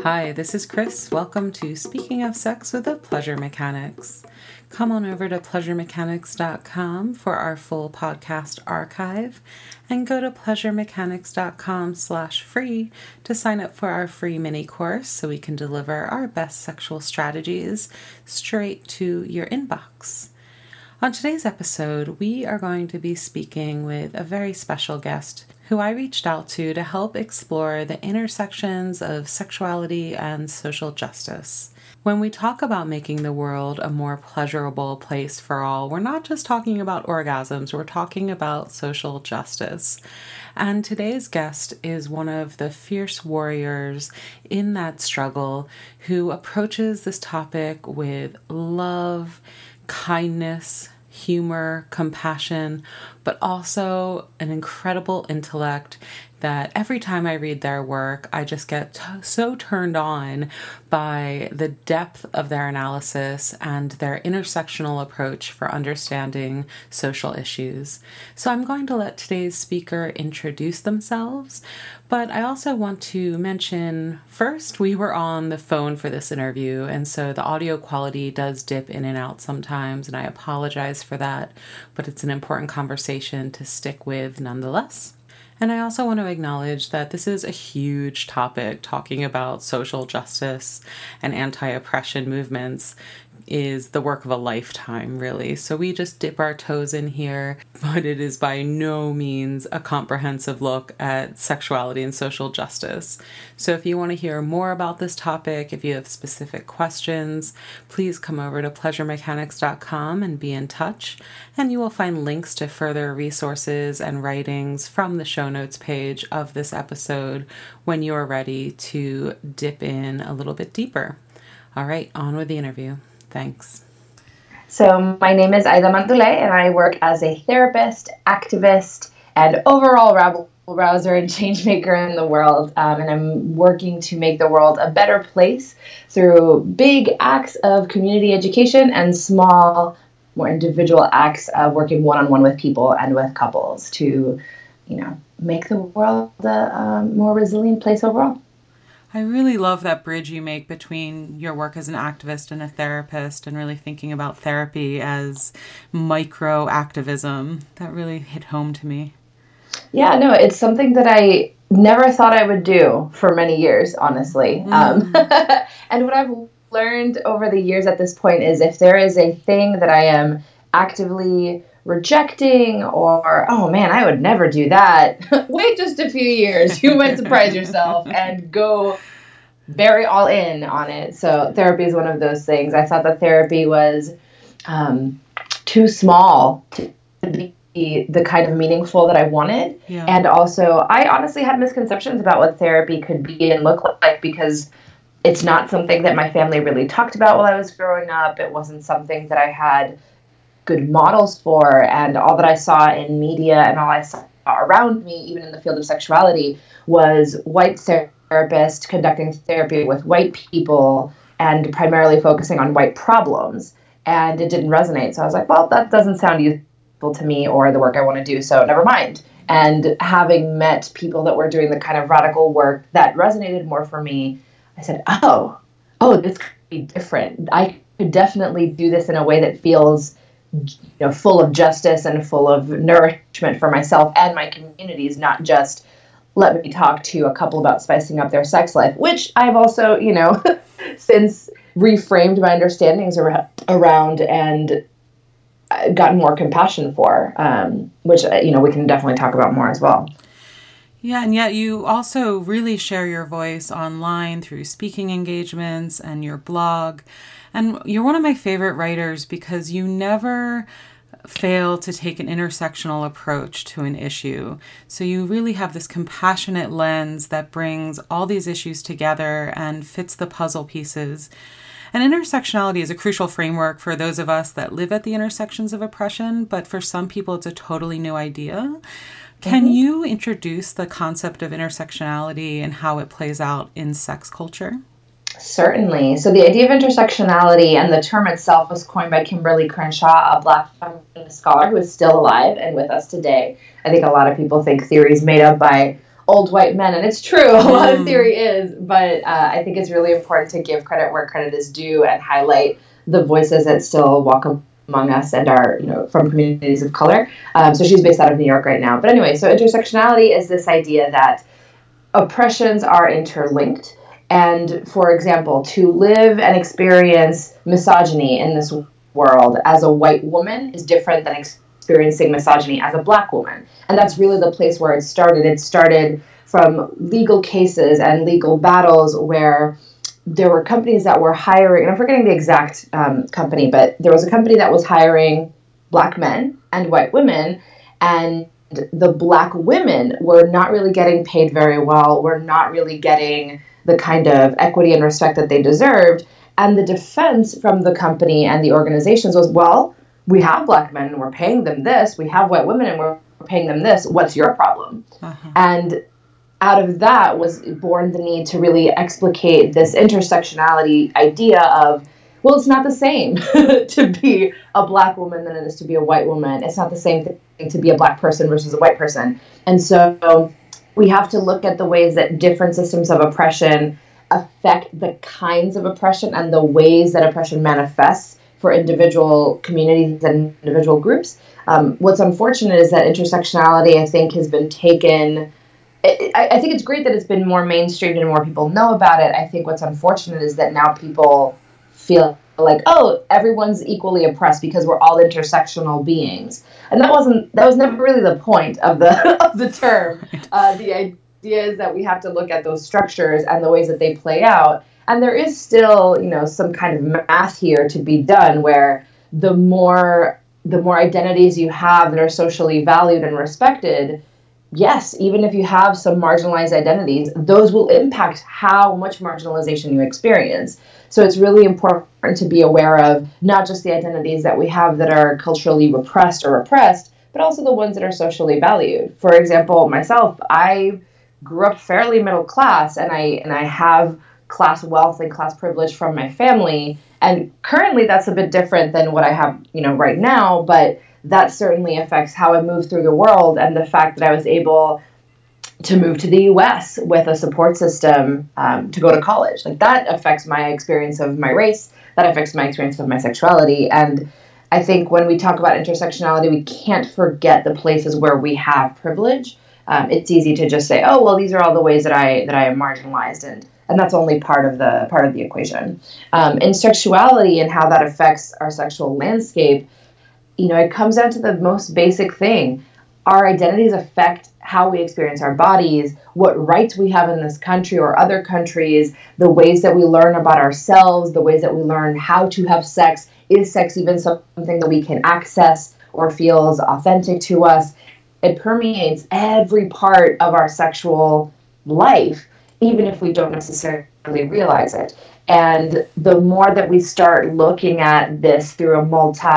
Hi, this is Chris. Welcome to Speaking of Sex with the Pleasure Mechanics. Come on over to pleasuremechanics.com for our full podcast archive and go to pleasuremechanics.com/free to sign up for our free mini course so we can deliver our best sexual strategies straight to your inbox. On today's episode, we are going to be speaking with a very special guest who I reached out to help explore the intersections of sexuality and social justice. When we talk about making the world a more pleasurable place for all, we're not just talking about orgasms, we're talking about social justice. And today's guest is one of the fierce warriors in that struggle who approaches this topic with love, kindness, humor, compassion, but also an incredible intellect that every time I read their work, I just get so turned on by the depth of their analysis and their intersectional approach for understanding social issues. So I'm going to let today's speaker introduce themselves, but I also want to mention first, we were on the phone for this interview, and so the audio quality does dip in and out sometimes, and I apologize for that, but it's an important conversation to stick with nonetheless. And I also want to acknowledge that this is a huge topic. Talking about social justice and anti-oppression movements is the work of a lifetime, really. So we just dip our toes in here, but it is by no means a comprehensive look at sexuality and social justice. So if you want to hear more about this topic, if you have specific questions, please come over to pleasuremechanics.com and be in touch. And you will find links to further resources and writings from the show notes page of this episode when you are ready to dip in a little bit deeper. All right, on with the interview. Thanks. So my name is Aida Mandule, and I work as a therapist, activist, and overall rabble-rouser and change maker in the world. And I'm working to make the world a better place through big acts of community education and small, more individual acts of working one-on-one with people and with couples to, make the world a more resilient place overall. I really love that bridge you make between your work as an activist and a therapist and really thinking about therapy as micro activism. That really hit home to me. Yeah, no, it's something that I never thought I would do for many years, honestly. And what I've learned over the years at this point is if there is a thing that I am actively rejecting or, oh man, I would never do that. Wait just a few years. You might surprise yourself and go very all in on it. So therapy is one of those things. I thought that therapy was too small to be the kind of meaningful that I wanted. Yeah. And also, I honestly had misconceptions about what therapy could be and look like because it's not something that my family really talked about while I was growing up. It wasn't something that I had good models for, and all that I saw in media and all I saw around me, even in the field of sexuality, was white therapists conducting therapy with white people and primarily focusing on white problems, and it didn't resonate. So I was like, well, that doesn't sound useful to me or the work I want to do, so never mind. And having met people that were doing the kind of radical work that resonated more for me, I said, oh, this could be different. I could definitely do this in a way that feels full of justice and full of nourishment for myself and my communities, not just let me talk to a couple about spicing up their sex life, which I've also, since reframed my understandings around and gotten more compassion for, which, we can definitely talk about more as well. Yeah, and yet you also really share your voice online through speaking engagements and your blog. And you're one of my favorite writers because you never fail to take an intersectional approach to an issue. So you really have this compassionate lens that brings all these issues together and fits the puzzle pieces. And intersectionality is a crucial framework for those of us that live at the intersections of oppression, but for some people it's a totally new idea. Can you introduce the concept of intersectionality and how it plays out in sex culture? Certainly. So the idea of intersectionality and the term itself was coined by Kimberly Crenshaw, a Black feminist scholar who is still alive and with us today. I think a lot of people think theory is made up by old white men. And it's true, a lot of theory is, but I think it's really important to give credit where credit is due and highlight the voices that still walk among us and are, from communities of color. So she's based out of New York right now. But anyway, so intersectionality is this idea that oppressions are interlinked. And for example, to live and experience misogyny in this world as a white woman is different than experiencing misogyny as a Black woman. And that's really the place where it started. It started from legal cases and legal battles where there were companies that were hiring, and I'm forgetting the exact company, but there was a company that was hiring Black men and white women, and the Black women were not really getting paid very well, were not really getting the kind of equity and respect that they deserved. And the defense from the company and the organizations was, well, we have Black men and we're paying them this. We have white women and we're paying them this. What's your problem? And out of that was born the need to really explicate this intersectionality idea of, well, it's not the same to be a Black woman than it is to be a white woman. It's not the same thing to be a Black person versus a white person. And so we have to look at the ways that different systems of oppression affect the kinds of oppression and the ways that oppression manifests for individual communities and individual groups. What's unfortunate is that intersectionality, I think, has been taken... I think it's great that it's been more mainstreamed and more people know about it. I think what's unfortunate is that now people feel like, oh, everyone's equally oppressed because we're all intersectional beings. And that was never really the point of the term. The idea is that we have to look at those structures and the ways that they play out. And there is still, some kind of math here to be done where the more identities you have that are socially valued and respected, yes, even if you have some marginalized identities, those will impact how much marginalization you experience. So it's really important to be aware of not just the identities that we have that are culturally repressed or oppressed, but also the ones that are socially valued. For example, myself, I grew up fairly middle class, and I have class wealth and class privilege from my family. And currently that's a bit different than what I have, right now, but that certainly affects how I move through the world, and the fact that I was able to move to the US with a support system to go to college. Like, that affects my experience of my race, that affects my experience of my sexuality. And I think when we talk about intersectionality, we can't forget the places where we have privilege. It's easy to just say, oh, well, these are all the ways that I am marginalized, and that's only part of the equation. In sexuality and how that affects our sexual landscape, it comes down to the most basic thing. Our identities affect how we experience our bodies, what rights we have in this country or other countries, the ways that we learn about ourselves, the ways that we learn how to have sex. Is sex even something that we can access or feels authentic to us? It permeates every part of our sexual life, even if we don't necessarily realize it. And the more that we start looking at this through a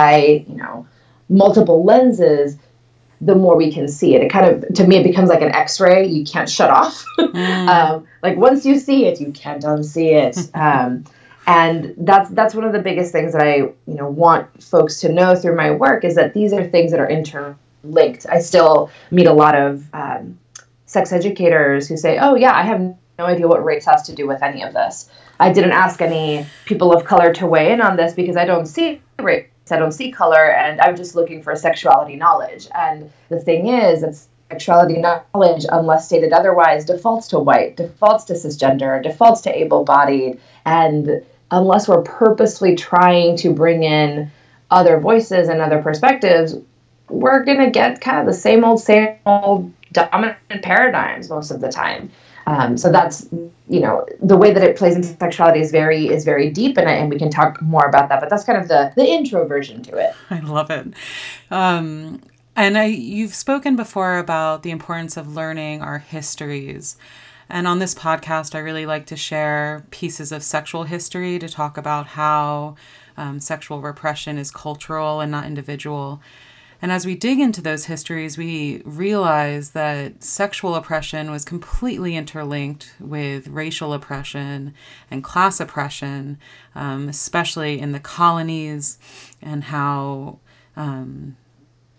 multiple lenses, the more we can see it. It kind of, to me, it becomes like an X-ray you can't shut off. Like, once you see it, you can't unsee it. And that's one of the biggest things that I want folks to know through my work, is that these are things that are interlinked. I still meet a lot of sex educators who say, oh yeah, I have no idea what race has to do with any of this. I didn't ask any people of color to weigh in on this because I don't see race, I don't see color, and I'm just looking for sexuality knowledge. And the thing is, it's sexuality knowledge, unless stated otherwise, defaults to white, defaults to cisgender, defaults to able-bodied, and unless we're purposely trying to bring in other voices and other perspectives, we're going to get kind of the same old dominant paradigms most of the time. So that's, the way that it plays into sexuality is very deep, and we can talk more about that, but that's kind of the intro version to it. I love it. And you've spoken before about the importance of learning our histories. And on this podcast, I really like to share pieces of sexual history to talk about how sexual repression is cultural and not individual. And as we dig into those histories, we realize that sexual oppression was completely interlinked with racial oppression and class oppression, especially in the colonies, and how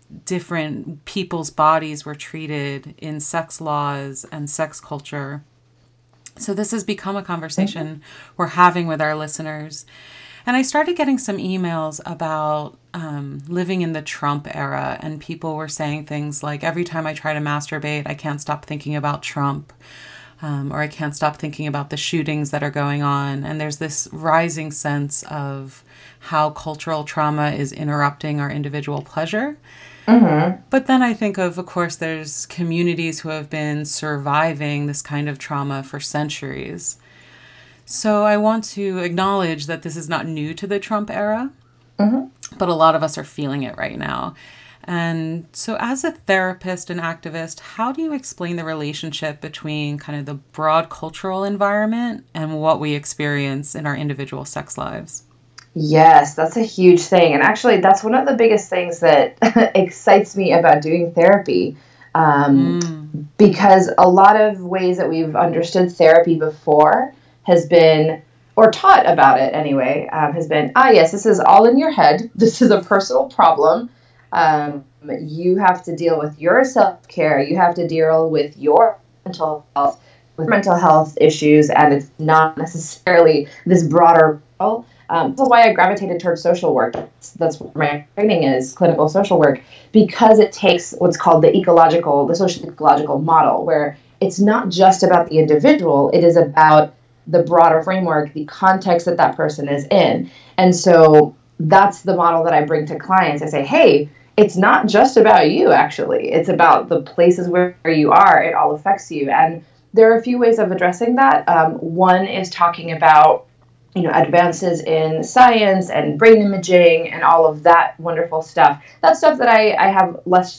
different people's bodies were treated in sex laws and sex culture. So this has become a conversation we're having with our listeners. And I started getting some emails about living in the Trump era, and people were saying things like, every time I try to masturbate, I can't stop thinking about Trump, or I can't stop thinking about the shootings that are going on. And there's this rising sense of how cultural trauma is interrupting our individual pleasure. Mm-hmm. But then I think of course, there's communities who have been surviving this kind of trauma for centuries. So I want to acknowledge that this is not new to the Trump era, but a lot of us are feeling it right now. And so as a therapist and activist, how do you explain the relationship between kind of the broad cultural environment and what we experience in our individual sex lives? Yes, that's a huge thing. And actually, that's one of the biggest things that excites me about doing therapy. Because a lot of ways that we've understood therapy before has been, or taught about it anyway, has been, yes, this is all in your head. This is a personal problem. You have to deal with your self-care. You have to deal with your mental health, with mental health issues, and it's not necessarily this broader role. That's why I gravitated towards social work. That's what my training is, clinical social work, because it takes what's called the social ecological model, where it's not just about the individual, it is about the broader framework, the context that that person is in. And so that's the model that I bring to clients. I say, hey, it's not just about you, actually. It's about the places where you are. It all affects you. And there are a few ways of addressing that. One is talking about advances in science and brain imaging and all of that wonderful stuff. That's stuff that I have less,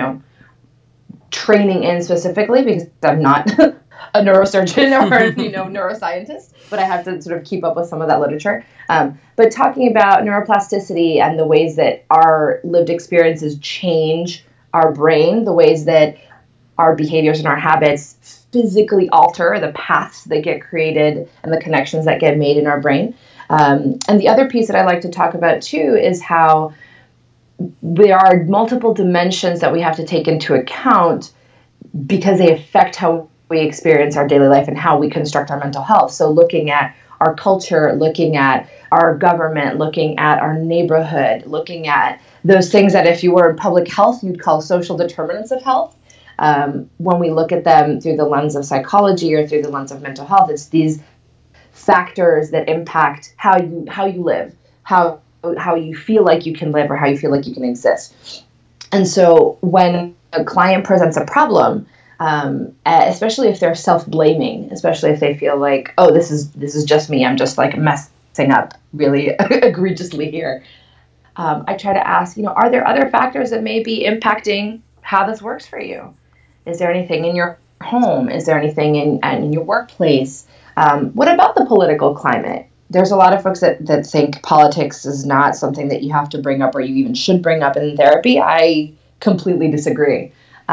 training in specifically because I'm not a neurosurgeon or, neuroscientist, but I have to sort of keep up with some of that literature. But talking about neuroplasticity and the ways that our lived experiences change our brain, the ways that our behaviors and our habits physically alter the paths that get created and the connections that get made in our brain. And the other piece that I like to talk about too is how there are multiple dimensions that we have to take into account because they affect how we experience our daily life and how we construct our mental health. So looking at our culture, looking at our government, looking at our neighborhood, looking at those things that if you were in public health, you'd call social determinants of health. When we look at them through the lens of psychology or through the lens of mental health, it's these factors that impact how you live, how you feel like you can live or how you feel like you can exist. And so when a client presents a problem, especially if they're self-blaming, especially if they feel like, oh, this is just me, I'm just like messing up really egregiously here. I try to ask, are there other factors that may be impacting how this works for you? Is there anything in your home? Is there anything in your workplace? What about the political climate? There's a lot of folks that think politics is not something that you have to bring up or you even should bring up in therapy. I completely disagree.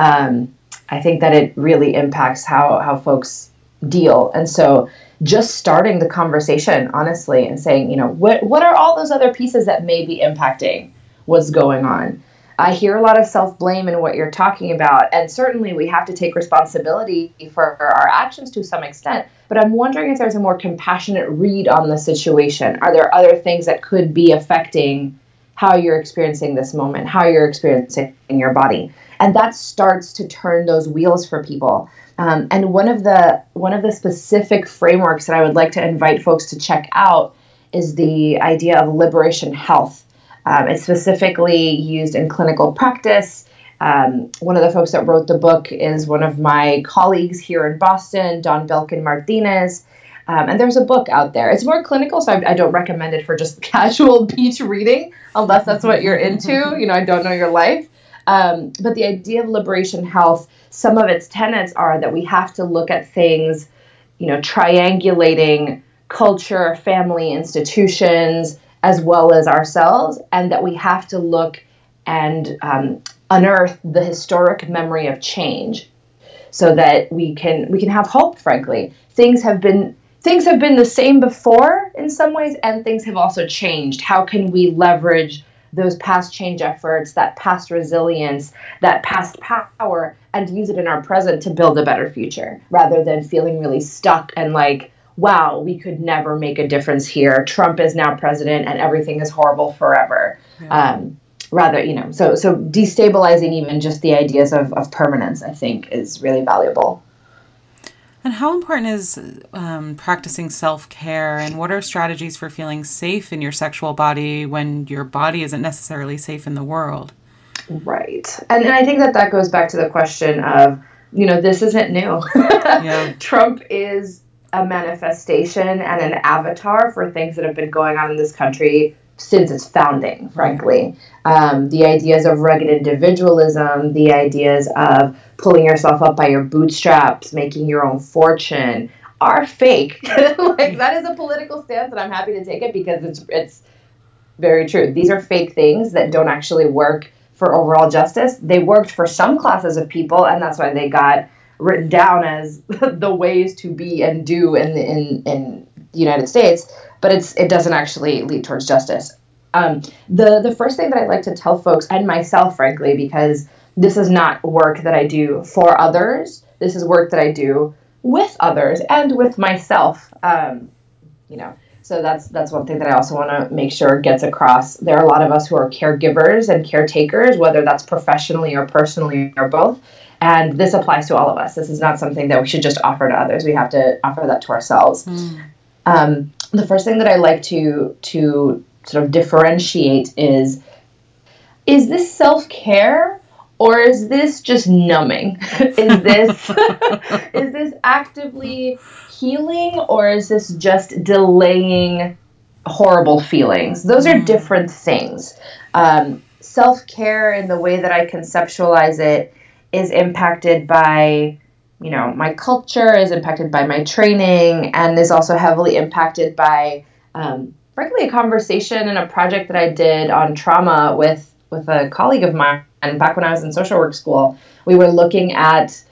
I think that it really impacts how folks deal. And so just starting the conversation, honestly, and saying, what are all those other pieces that may be impacting what's going on? I hear a lot of self-blame in what you're talking about, and certainly we have to take responsibility for our actions to some extent, but I'm wondering if there's a more compassionate read on the situation. Are there other things that could be affecting how you're experiencing this moment, how you're experiencing your body? And that starts to turn those wheels for people. And one of the specific frameworks that I would like to invite folks to check out is the idea of liberation health. It's specifically used in clinical practice. One of the folks that wrote the book is one of my colleagues here in Boston, Don Belkin Martinez. And there's a book out there. It's more clinical, so I don't recommend it for just casual beach reading, unless that's what you're into. I don't know your life. But the idea of liberation health, some of its tenets are that we have to look at things, triangulating culture, family, institutions, as well as ourselves, and that we have to look and unearth the historic memory of change so that we can have hope, frankly. Things have been the same before in some ways, and things have also changed. How can we leverage those past change efforts, that past resilience, that past power, and use it in our present to build a better future, rather than feeling really stuck and like, wow, we could never make a difference here. Trump is now president and everything is horrible forever. Yeah. Rather, so destabilizing even just the ideas of permanence, I think, is really valuable. And how important is practicing self-care, and what are strategies for feeling safe in your sexual body when your body isn't necessarily safe in the world? Right. And I think that goes back to the question of, this isn't new. Yeah. Trump is a manifestation and an avatar for things that have been going on in this country since its founding, frankly. The ideas of rugged individualism, the ideas of pulling yourself up by your bootstraps, making your own fortune, are fake. That is a political stance, and I'm happy to take it because it's very true. These are fake things that don't actually work for overall justice. They worked for some classes of people, and that's why they got written down as the ways to be and do in the United States, but it doesn't actually lead towards justice. The first thing that I'd like to tell folks, and myself, frankly, because this is not work that I do for others, this is work that I do with others and with myself, So that's one thing that I also want to make sure gets across. There are a lot of us who are caregivers and caretakers, whether that's professionally or personally or both. And this applies to all of us. This is not something that we should just offer to others. We have to offer that to ourselves. The first thing that I like to sort of differentiate is this self-care or is this just numbing? Is this actively healing, or is this just delaying horrible feelings? Those are different things. Self-care, in the way that I conceptualize it, is impacted by, my culture, is impacted by my training, and is also heavily impacted by, frankly, a conversation and a project that I did on trauma with a colleague of mine. And back when I was in social work school, we were looking at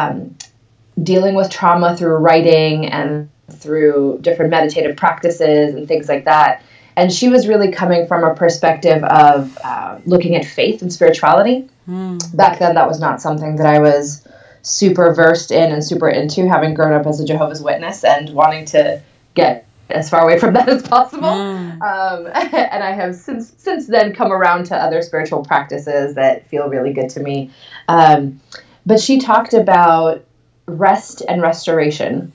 dealing with trauma through writing and through different meditative practices and things like that. And she was really coming from a perspective of looking at faith and spirituality. Back then, that was not something that I was super versed in and super into, having grown up as a Jehovah's Witness and wanting to get as far away from that as possible. And I have since then come around to other spiritual practices that feel really good to me. But she talked about rest and restoration.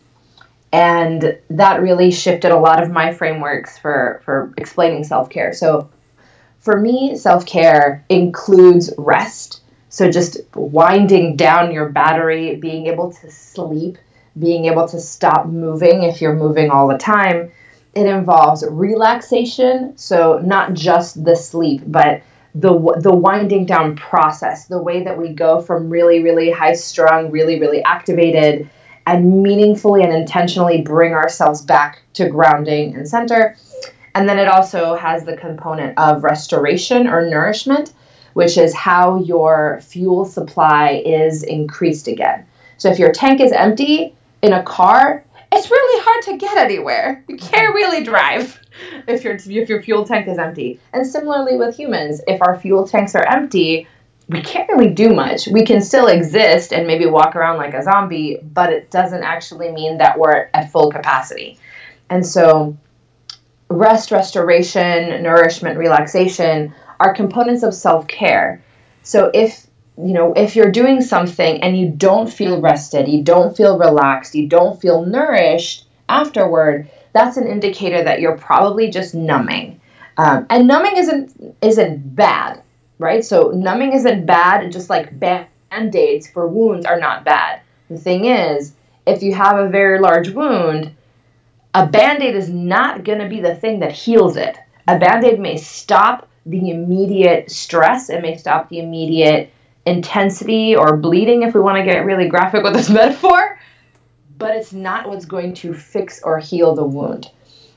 And that really shifted a lot of my frameworks for explaining self-care. So for me, self-care includes rest. So just winding down your battery, being able to sleep, being able to stop moving if you're moving all the time. It involves relaxation. So not just the sleep, but the winding down process, the way that we go from really, really high strung, really, really activated, and meaningfully and intentionally bring ourselves back to grounding and center. And then it also has the component of restoration or nourishment, which is how your fuel supply is increased again. So if your tank is empty in a car, it's really hard to get anywhere. You can't really drive if your fuel tank is empty. And similarly with humans, if our fuel tanks are empty, we can't really do much. We can still exist and maybe walk around like a zombie, but it doesn't actually mean that we're at full capacity. And so rest, restoration, nourishment, relaxation are components of self-care. So if you're doing something and you don't feel rested, you don't feel relaxed, you don't feel nourished afterward, that's an indicator that you're probably just numbing. And numbing isn't bad, right? So numbing isn't bad, just like Band-Aids for wounds are not bad. The thing is, if you have a very large wound, a Band-Aid is not going to be the thing that heals it. A Band-Aid may stop the immediate stress, it may stop the immediate intensity or bleeding, if we want to get really graphic with this metaphor, but it's not what's going to fix or heal the wound.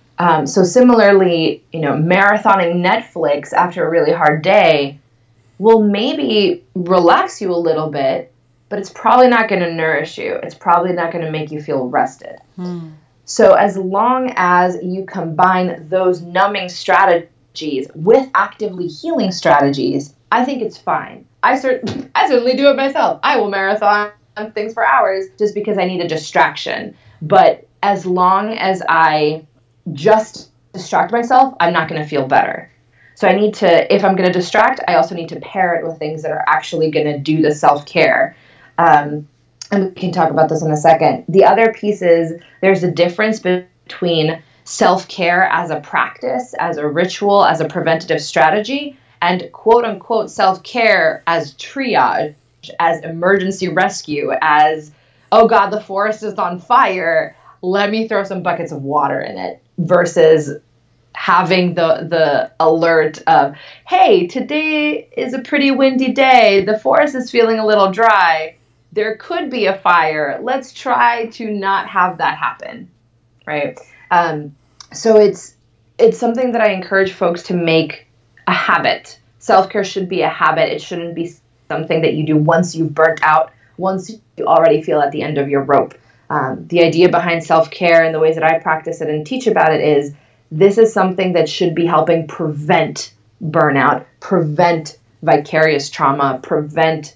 So similarly, marathoning Netflix after a really hard day will maybe relax you a little bit, but it's probably not going to nourish you. It's probably not going to make you feel rested. So as long as you combine those numbing strategies with actively healing strategies, I think it's fine. I certainly do it myself. I will marathon things for hours just because I need a distraction. But as long as I just distract myself, I'm not going to feel better. So I need to, if I'm going to distract, I also need to pair it with things that are actually going to do the self-care. And we can talk about this in a second. The other piece is there's a difference between self-care as a practice, as a ritual, as a preventative strategy, and quote unquote self-care as triage, as emergency rescue, as, oh God, the forest is on fire, let me throw some buckets of water in it, versus having the alert of, hey, today is a pretty windy day, the forest is feeling a little dry, there could be a fire, let's try to not have that happen, right? So it's something that I encourage folks to make a habit. Self-care should be a habit. It shouldn't be something that you do once you've burnt out, once you already feel at the end of your rope. The idea behind self-care and the ways that I practice it and teach about it is this is something that should be helping prevent burnout, prevent vicarious trauma, prevent,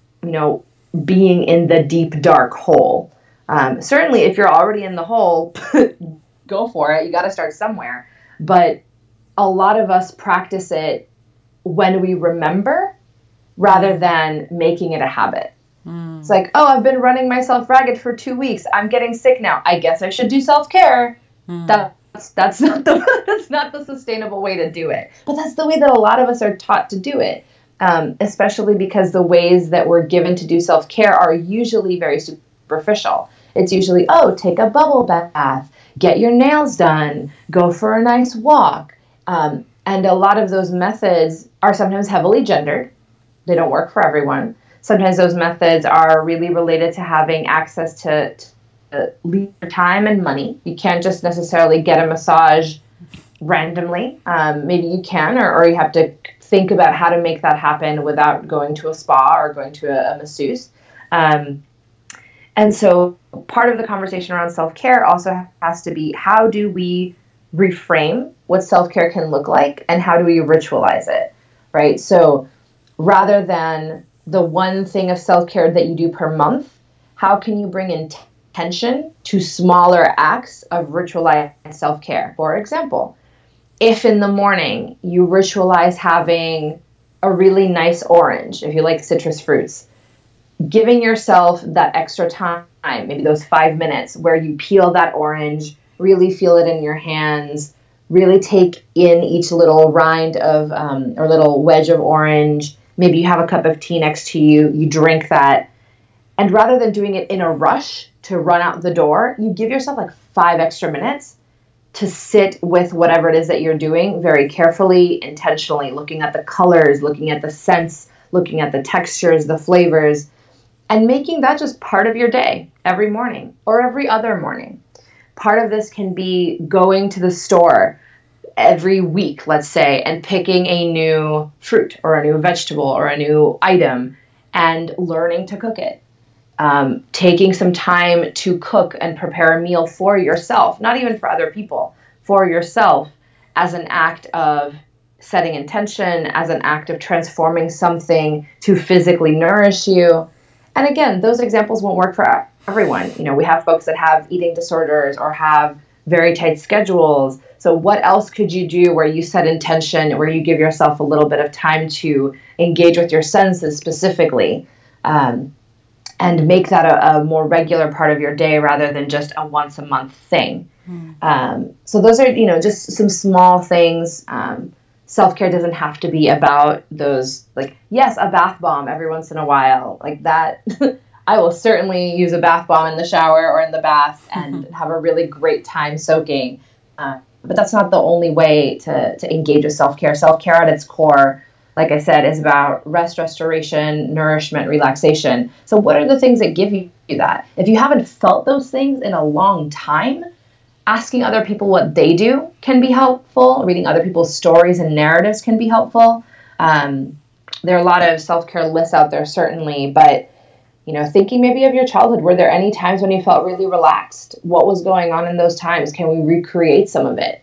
being in the deep, dark hole. Certainly, if you're already in the hole, go for it. You got to start somewhere. But a lot of us practice it when we remember rather than making it a habit. It's like, oh, I've been running myself ragged for 2 weeks. I'm getting sick now. I guess I should do self-care. That's not the sustainable way to do it. But that's the way that a lot of us are taught to do it, especially because the ways that we're given to do self-care are usually very superficial. It's usually, oh, take a bubble bath, get your nails done, go for a nice walk. And a lot of those methods are sometimes heavily gendered. They don't work for everyone. Sometimes those methods are really related to having access to leisure time and money. You can't just necessarily get a massage randomly. Maybe you can, or you have to think about how to make that happen without going to a spa or going to a masseuse. And so part of the conversation around self-care also has to be, how do we reframe what self-care can look like and how do we ritualize it, right? So rather than the one thing of self-care that you do per month, how can you bring intention to smaller acts of ritualized self-care? For example, if in the morning you ritualize having a really nice orange, if you like citrus fruits, giving yourself that extra time, maybe those 5 minutes where you peel that orange, really feel it in your hands, really take in each little rind of, or little wedge of orange. Maybe you have a cup of tea next to you, you drink that. And rather than doing it in a rush to run out the door, you give yourself like 5 extra minutes to sit with whatever it is that you're doing very carefully, intentionally, looking at the colors, looking at the scents, looking at the textures, the flavors, and making that just part of your day every morning or every other morning. Part of this can be going to the store every week, let's say, and picking a new fruit or a new vegetable or a new item and learning to cook it. Taking some time to cook and prepare a meal for yourself, not even for other people, for yourself, as an act of setting intention, as an act of transforming something to physically nourish you. And again, those examples won't work for everyone. We have folks that have eating disorders or have very tight schedules. So what else could you do where you set intention, where you give yourself a little bit of time to engage with your senses specifically, and make that a more regular part of your day rather than just a once a month thing. So those are, just some small things. Self-care doesn't have to be about those, like, yes, a bath bomb every once in a while. Like that, I will certainly use a bath bomb in the shower or in the bath and have a really great time soaking. But that's not the only way to engage with self-care. Self-care at its core, like I said, is about rest, restoration, nourishment, relaxation. So what are the things that give you that? If you haven't felt those things in a long time, asking other people what they do can be helpful. Reading other people's stories and narratives can be helpful. There are a lot of self-care lists out there, certainly, but thinking maybe of your childhood, were there any times when you felt really relaxed? What was going on in those times? Can we recreate some of it?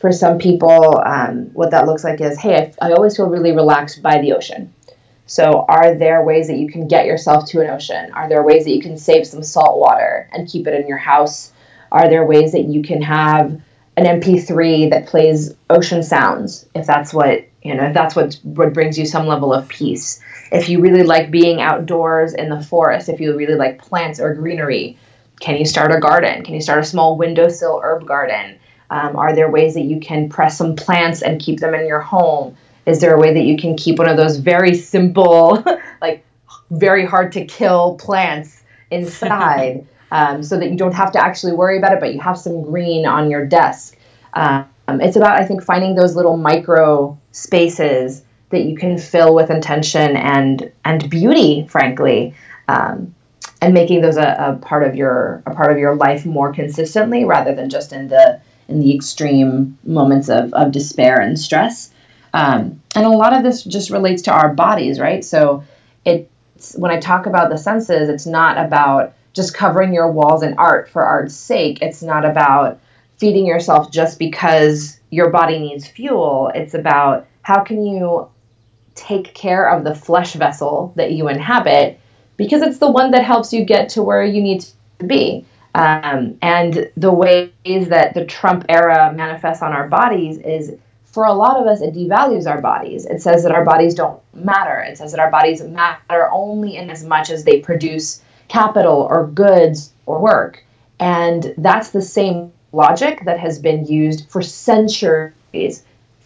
For some people, what that looks like is, hey, I always feel really relaxed by the ocean. So are there ways that you can get yourself to an ocean? Are there ways that you can save some salt water and keep it in your house? Are there ways that you can have an MP3 that plays ocean sounds, if that's what, if that's what brings you some level of peace? If you really like being outdoors in the forest, if you really like plants or greenery, can you start a garden? Can you start a small windowsill herb garden? Are there ways that you can press some plants and keep them in your home? Is there a way that you can keep one of those very simple, like very hard to kill plants inside so that you don't have to actually worry about it, but you have some green on your desk? It's about, I think, finding those little micro spaces that you can fill with intention and beauty, frankly, and making those a part of your life more consistently, rather than just in the extreme moments of despair and stress. And a lot of this just relates to our bodies, right? So when I talk about the senses, it's not about just covering your walls in art for art's sake. It's not about feeding yourself just because your body needs fuel. It's about how can you take care of the flesh vessel that you inhabit, because it's the one that helps you get to where you need to be. And the ways that the Trump era manifests on our bodies is, for a lot of us, it devalues our bodies. It says that our bodies don't matter. It says that our bodies matter only in as much as they produce capital or goods or work. And that's the same logic that has been used for centuries.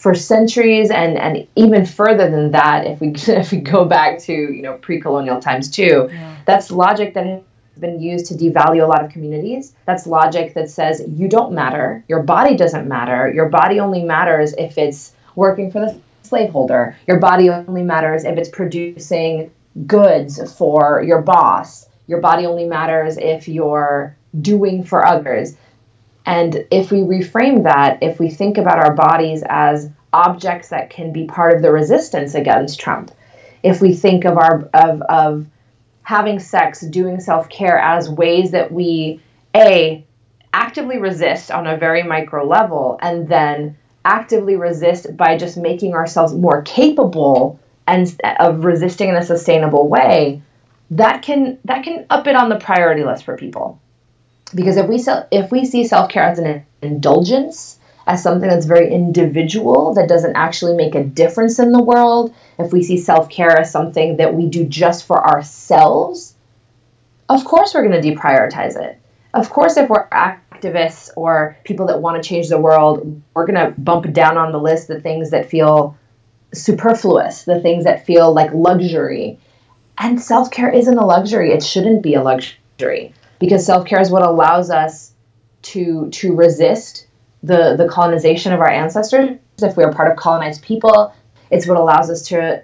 And even further than that, if we go back to pre-colonial times too, that's logic that has been used to devalue a lot of communities. That's logic that says you don't matter, your body doesn't matter, your body only matters if it's working for the slaveholder, your body only matters if it's producing goods for your boss, your body only matters if you're doing for others. And if we reframe that, if we think about our bodies as objects that can be part of the resistance against Trump, if we think of having sex, doing self-care as ways that we, actively resist on a very micro level, and then actively resist by just making ourselves more capable and of resisting in a sustainable way, that can up it on the priority list for people. Because if we see self-care as an indulgence, as something that's very individual, that doesn't actually make a difference in the world, if we see self-care as something that we do just for ourselves, of course we're going to deprioritize it. Of course, if we're activists or people that want to change the world, we're going to bump down on the list the things that feel superfluous, the things that feel like luxury. And self-care isn't a luxury. It shouldn't be a luxury, because self-care is what allows us to resist the colonization of our ancestors. If we are part of colonized people, it's what allows us to,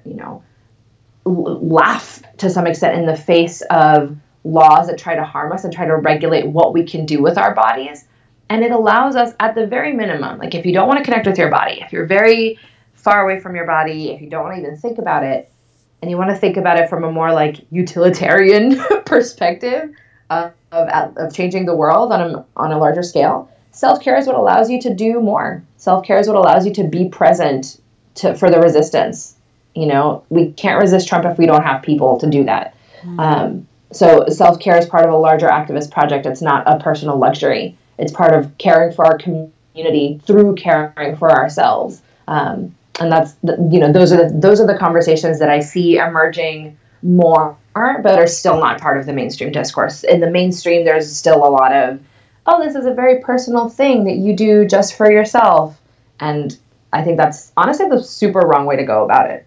laugh to some extent in the face of laws that try to harm us and try to regulate what we can do with our bodies. And it allows us, at the very minimum, like if you don't want to connect with your body, if you're very far away from your body, if you don't want to even think about it, and you want to think about it from a more like utilitarian perspective of changing the world on a larger scale, self-care is what allows you to do more. Self-care is what allows you to be present for the resistance. We can't resist Trump if we don't have people to do that. So self-care is part of a larger activist project. It's not a personal luxury. It's part of caring for our community through caring for ourselves. And that's those are the conversations that I see emerging more, but are still not part of the mainstream discourse. In the mainstream, there's still a lot of, this is a very personal thing that you do just for yourself. And I think that's honestly the super wrong way to go about it.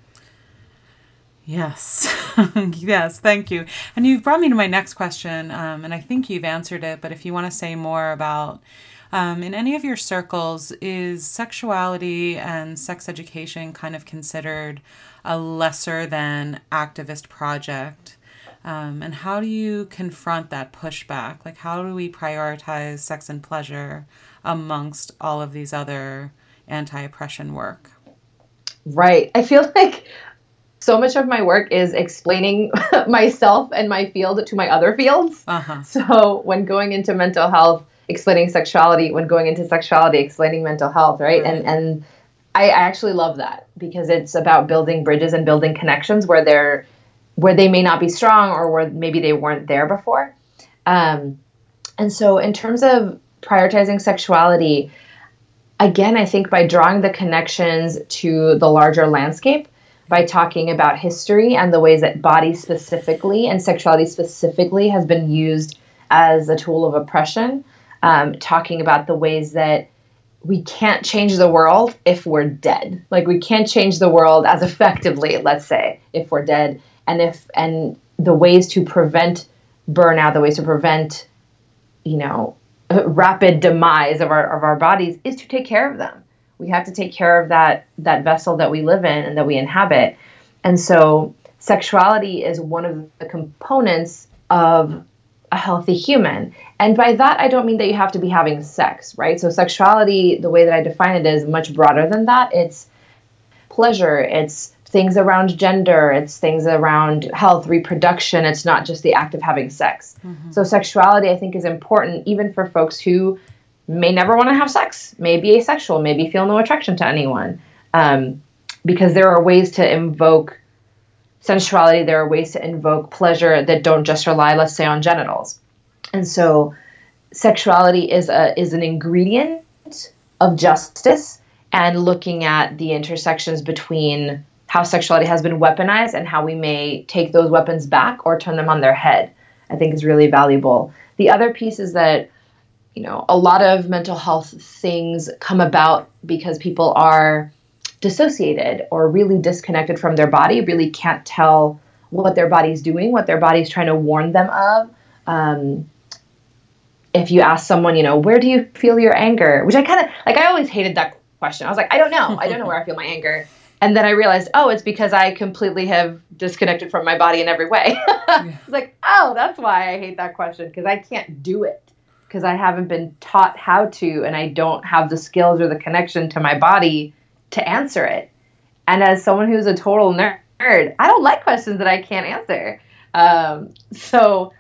Yes. Yes, thank you. And you've brought me to my next question, and I think you've answered it, but if you want to say more about, in any of your circles, is sexuality and sex education kind of considered a lesser than activist project? And how do you confront that pushback? Like, how do we prioritize sex and pleasure amongst all of these other anti-oppression work? Right. I feel like so much of my work is explaining myself and my field to my other fields. So when going into mental health, explaining sexuality, when going into sexuality, explaining mental health, right? And I actually love that because it's about building bridges and building connections where they may not be strong or where maybe they weren't there before. And so in terms of prioritizing sexuality, again, I think by drawing the connections to the larger landscape, by talking about history and the ways that body specifically and sexuality specifically has been used as a tool of oppression, talking about the ways that we can't change the world if we're dead. Like we can't change the world as effectively, let's say, if we're dead. And the ways to prevent burnout, the ways to prevent, rapid demise of our bodies is to take care of them. We have to take care of that vessel that we live in and that we inhabit. And so sexuality is one of the components of a healthy human. And by that, I don't mean that you have to be having sex, right? So sexuality, the way that I define it, is much broader than that. It's pleasure. It's things around gender. It's things around health, reproduction. It's not just the act of having sex. Mm-hmm. So sexuality, I think, is important even for folks who may never want to have sex, may be asexual, maybe feel no attraction to anyone. Because there are ways to invoke sensuality, there are ways to invoke pleasure that don't just rely, let's say, on genitals. And so sexuality is an ingredient of justice, and looking at the intersections between how sexuality has been weaponized and how we may take those weapons back or turn them on their head, I think is really valuable. The other piece is that, a lot of mental health things come about because people are dissociated or really disconnected from their body, really can't tell what their body's doing, what their body's trying to warn them of. If you ask someone, where do you feel your anger? Which I always hated that question. I was like, I don't know. I don't know where I feel my anger. And then I realized, it's because I completely have disconnected from my body in every way. It's like, that's why I hate that question, because I can't do it. Because I haven't been taught how to, and I don't have the skills or the connection to my body to answer it. And as someone who's a total nerd, I don't like questions that I can't answer. So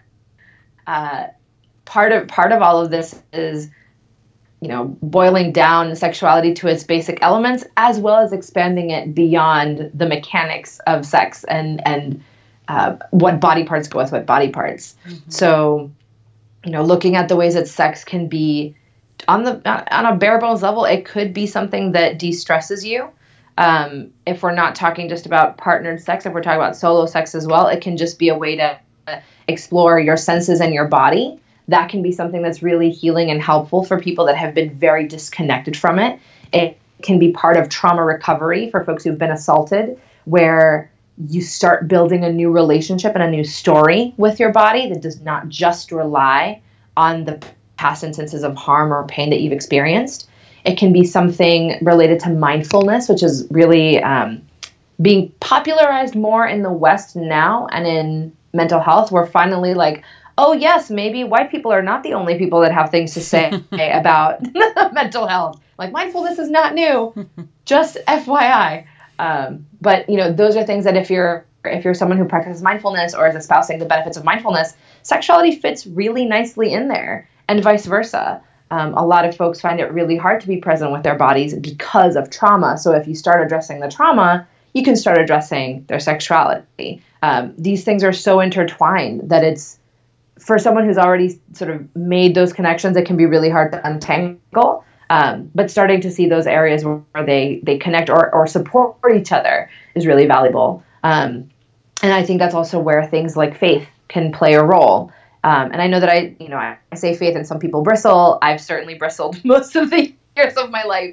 part of all of this is, boiling down sexuality to its basic elements, as well as expanding it beyond the mechanics of sex and what body parts go with what body parts. Mm-hmm. So, looking at the ways that sex can be on a bare bones level, it could be something that de-stresses you. If we're not talking just about partnered sex, if we're talking about solo sex as well, it can just be a way to explore your senses and your body. That can be something that's really healing and helpful for people that have been very disconnected from it. It can be part of trauma recovery for folks who've been assaulted, where you start building a new relationship and a new story with your body that does not just rely on the past instances of harm or pain that you've experienced. It can be something related to mindfulness, which is really being popularized more in the West now, and in mental health. We're finally like, oh yes, maybe white people are not the only people that have things to say about mental health. Like, mindfulness is not new, just FYI. But those are things that if you're someone who practices mindfulness or is espousing the benefits of mindfulness, sexuality fits really nicely in there, and vice versa. A lot of folks find it really hard to be present with their bodies because of trauma. So if you start addressing the trauma, you can start addressing their sexuality. These things are so intertwined that it's, for someone who's already sort of made those connections, it can be really hard to untangle. But starting to see those areas where they connect or support each other is really valuable. And I think that's also where things like faith can play a role. And I know that I say faith and some people bristle. I've certainly bristled most of the years of my life.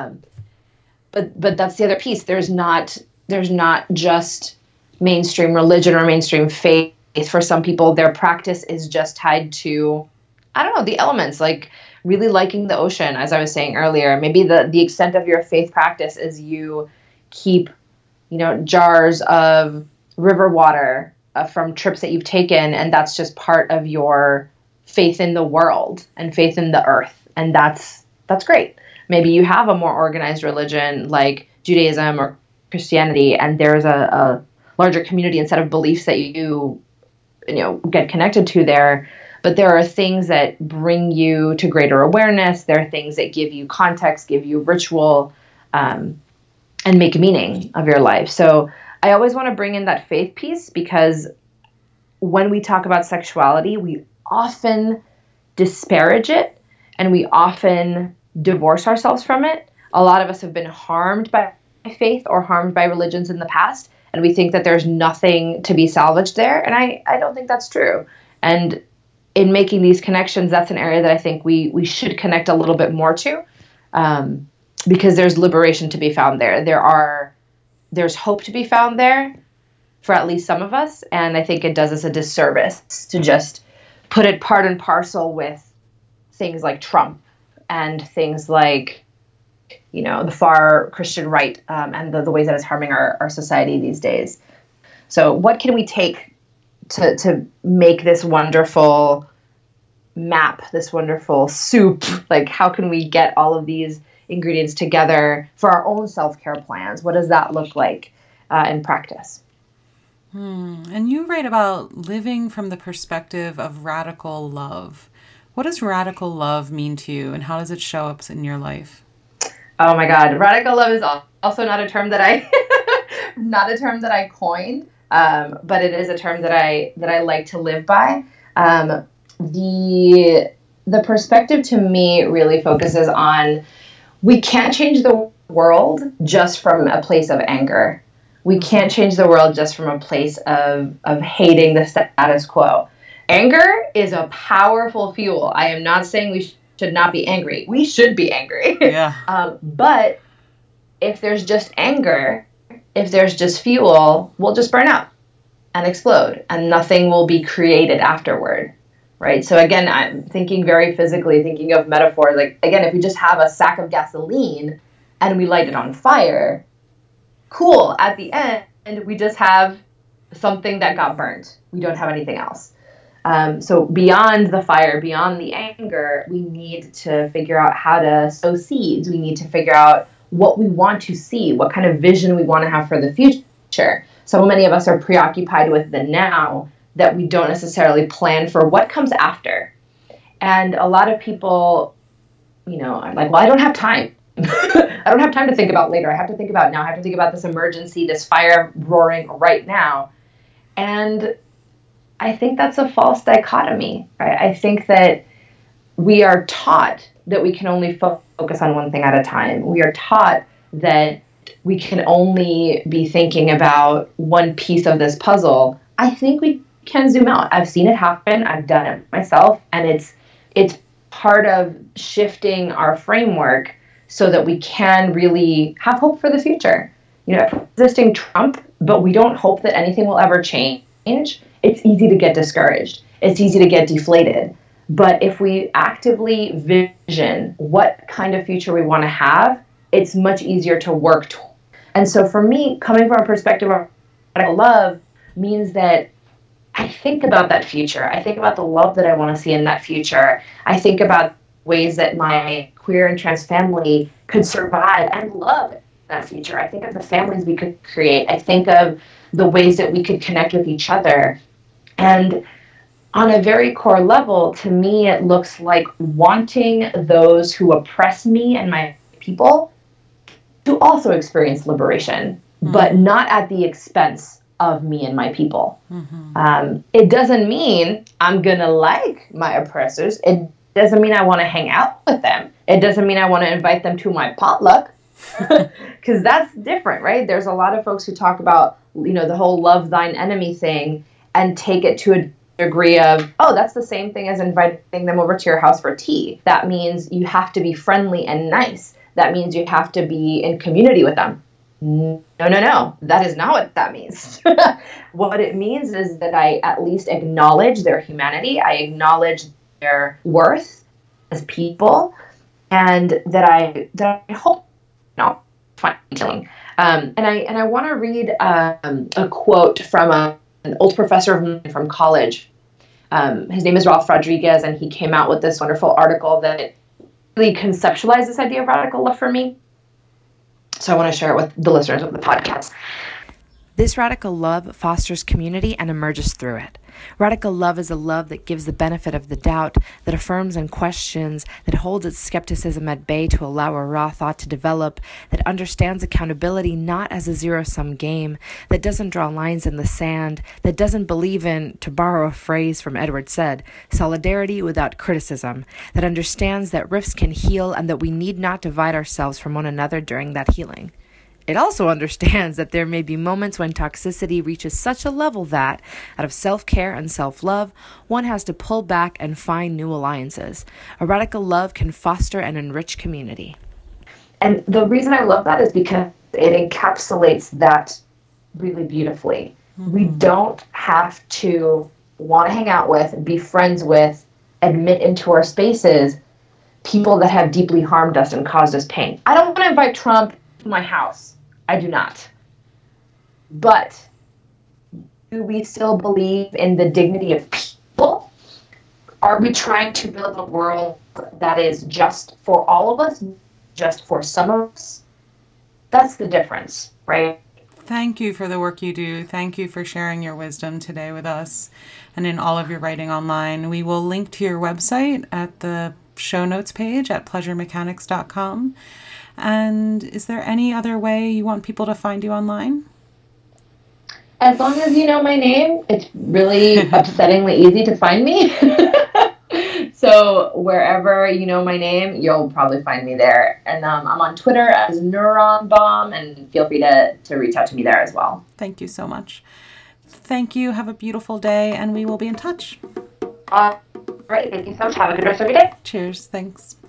But that's the other piece. There's not just mainstream religion or mainstream faith. For some people, their practice is just tied to, the elements, like really liking the ocean, as I was saying earlier. Maybe the extent of your faith practice is you keep, jars of river water from trips that you've taken, and that's just part of your faith in the world and faith in the earth, and that's great. Maybe you have a more organized religion like Judaism or Christianity, and there's a larger community and set of beliefs that you get connected to there. but there are things that bring you to greater awareness. There are things that give you context, give you ritual, and make meaning of your life. So I always want to bring in that faith piece, because when we talk about sexuality, we often disparage it and we often divorce ourselves from it. A lot of us have been harmed by faith or harmed by religions in the past, and we think that there's nothing to be salvaged there. And I don't think that's true. And in making these connections, that's an area that I think we should connect a little bit more to, because there's liberation to be found there. There's hope to be found there for at least some of us. And I think it does us a disservice to just put it part and parcel with things like Trump and things like, the far Christian right, and the ways that it's harming our society these days. So what can we take to make this wonderful map, this wonderful soup? Like, how can we get all of these ingredients together for our own self-care plans? What does that look like in practice? And you write about living from the perspective of radical love. What does radical love mean to you, and how does it show up in your life? Oh my God, radical love is also not a term that I coined, but it is a term that I like to live by. The perspective to me really focuses on, we can't change the world just from a place of anger. We can't change the world just from a place of hating the status quo. Anger is a powerful fuel. I am not saying we should not be angry. We should be angry. Yeah. But if there's just anger, if there's just fuel, we'll just burn out and explode, and nothing will be created afterward. Right? So again, I'm thinking very physically, thinking of metaphors. Like, again, if we just have a sack of gasoline and we light it on fire, cool. At the end, we just have something that got burnt. We don't have anything else. So beyond the fire, beyond the anger, we need to figure out how to sow seeds. We need to figure out what we want to see, what kind of vision we want to have for the future. So many of us are preoccupied with the now that we don't necessarily plan for what comes after. And a lot of people, are like, well, I don't have time. I don't have time to think about later. I have to think about now. I have to think about this emergency, this fire roaring right now. And I think that's a false dichotomy, right? I think that we are taught that we can only focus on one thing at a time. We are taught that we can only be thinking about one piece of this puzzle. I think we can zoom out. I've seen it happen. I've done it myself. And it's part of shifting our framework so that we can really have hope for the future. Resisting Trump, but we don't hope that anything will ever change. It's easy to get discouraged. It's easy to get deflated. But if we actively vision what kind of future we want to have, it's much easier to work toward. And so for me, coming from a perspective of radical love means that I think about that future. I think about the love that I want to see in that future. I think about ways that my queer and trans family could survive and love that future. I think of the families we could create. I think of the ways that we could connect with each other. And on a very core level, to me, it looks like wanting those who oppress me and my people to also experience liberation, but not at the expense of me and my people. It doesn't mean I'm going to like my oppressors. It doesn't mean I want to hang out with them. It doesn't mean I want to invite them to my potluck, because that's different, right? There's a lot of folks who talk about, the whole love thine enemy thing and take it to a degree of, oh, that's the same thing as inviting them over to your house for tea. That means you have to be friendly and nice. That means you have to be in community with them. No. That is not what that means. What it means is that I at least acknowledge their humanity. I acknowledge their worth as people, and that I hope find healing. And I want to read a quote from an old professor of mine from college. His name is Ralph Rodriguez, and he came out with this wonderful article that really conceptualized this idea of radical love for me. So I want to share it with the listeners of the podcast. This radical love fosters community and emerges through it. Radical love is a love that gives the benefit of the doubt, that affirms and questions, that holds its skepticism at bay to allow a raw thought to develop, that understands accountability not as a zero-sum game, that doesn't draw lines in the sand, that doesn't believe in, to borrow a phrase from Edward Said, solidarity without criticism, that understands that rifts can heal and that we need not divide ourselves from one another during that healing. It also understands that there may be moments when toxicity reaches such a level that, out of self-care and self-love, one has to pull back and find new alliances. A radical love can foster and enrich community. And the reason I love that is because it encapsulates that really beautifully. Mm-hmm. We don't have to want to hang out with, be friends with, admit into our spaces people that have deeply harmed us and caused us pain. I don't want to invite Trump to my house. I do not. But do we still believe in the dignity of people? Are we trying to build a world that is just for all of us, just for some of us? That's the difference, right? Thank you for the work you do. Thank you for sharing your wisdom today with us and in all of your writing online. We will link to your website at the show notes page at pleasuremechanics.com. And is there any other way you want people to find you online? As long as you know my name, it's really upsettingly easy to find me. So wherever you know my name, you'll probably find me there. And I'm on Twitter as Neuron Bomb, and feel free to reach out to me there as well. Thank you so much. Thank you. Have a beautiful day, and we will be in touch. All right. Thank you so much. Have a good rest of your day. Cheers. Thanks.